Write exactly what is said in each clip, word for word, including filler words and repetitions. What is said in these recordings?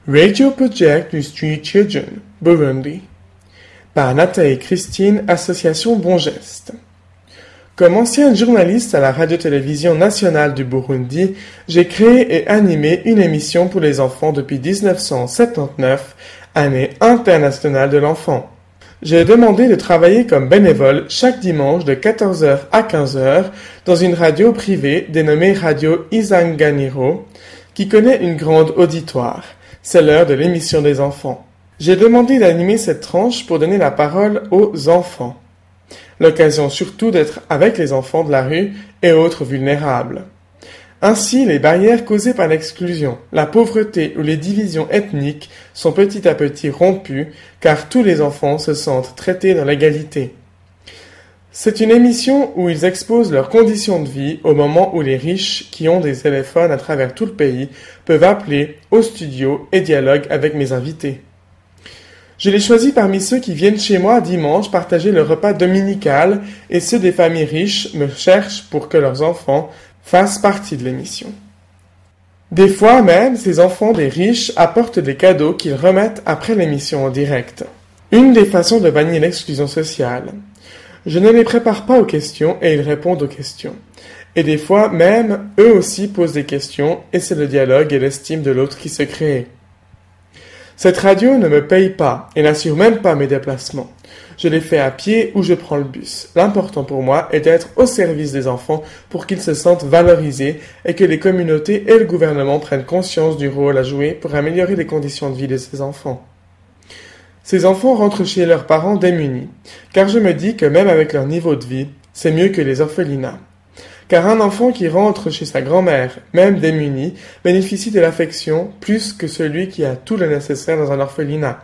Radio Project du Street Children, Burundi. Par Nathalie Christine, Association Bon Geste. Comme ancienne journaliste à la radio-télévision nationale du Burundi, j'ai créé et animé une émission pour les enfants depuis dix-neuf cent soixante-dix-neuf, année internationale de l'enfant. J'ai demandé de travailler comme bénévole chaque dimanche de quatorze heures à quinze heures dans une radio privée dénommée Radio Isanganiro, qui connaît une grande auditoire. C'est l'heure de l'émission des enfants. J'ai demandé d'animer cette tranche pour donner la parole aux enfants. L'occasion surtout d'être avec les enfants de la rue et autres vulnérables. Ainsi, les barrières causées par l'exclusion, la pauvreté ou les divisions ethniques sont petit à petit rompues car tous les enfants se sentent traités dans l'égalité. C'est une émission où ils exposent leurs conditions de vie au moment où les riches qui ont des téléphones à travers tout le pays peuvent appeler au studio et dialoguent avec mes invités. Je les choisis parmi ceux qui viennent chez moi dimanche partager le repas dominical et ceux des familles riches me cherchent pour que leurs enfants fassent partie de l'émission. Des fois même, ces enfants des riches apportent des cadeaux qu'ils remettent après l'émission en direct. Une des façons de bannir l'exclusion sociale. Je ne les prépare pas aux questions et ils répondent aux questions. Et des fois même, eux aussi posent des questions et c'est le dialogue et l'estime de l'autre qui se créent. Cette radio ne me paye pas et n'assure même pas mes déplacements. Je les fais à pied ou je prends le bus. L'important pour moi est d'être au service des enfants pour qu'ils se sentent valorisés et que les communautés et le gouvernement prennent conscience du rôle à jouer pour améliorer les conditions de vie de ces enfants. Ces enfants rentrent chez leurs parents démunis, car je me dis que même avec leur niveau de vie, c'est mieux que les orphelinats. Car un enfant qui rentre chez sa grand-mère, même démuni, bénéficie de l'affection plus que celui qui a tout le nécessaire dans un orphelinat.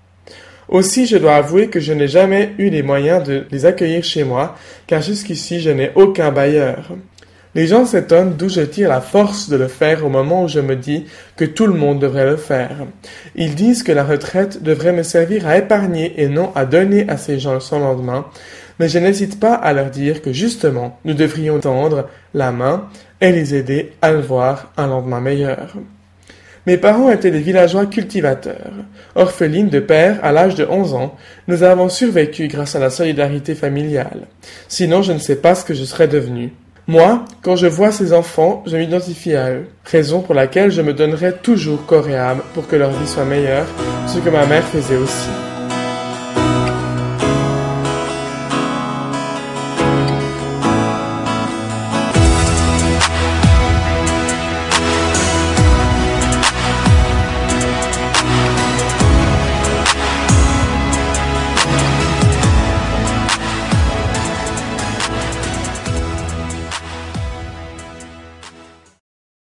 Aussi, je dois avouer que je n'ai jamais eu les moyens de les accueillir chez moi, car jusqu'ici, je n'ai aucun bailleur. Les gens s'étonnent d'où je tire la force de le faire au moment où je me dis que tout le monde devrait le faire. Ils disent que la retraite devrait me servir à épargner et non à donner à ces gens sans lendemain, mais je n'hésite pas à leur dire que justement, nous devrions tendre la main et les aider à le voir un lendemain meilleur. Mes parents étaient des villageois cultivateurs. Orphelines de père à l'âge de onze ans, nous avons survécu grâce à la solidarité familiale. Sinon, je ne sais pas ce que je serais devenu. Moi, quand je vois ces enfants, je m'identifie à eux, raison pour laquelle je me donnerai toujours corps et âme pour que leur vie soit meilleure, ce que ma mère faisait aussi.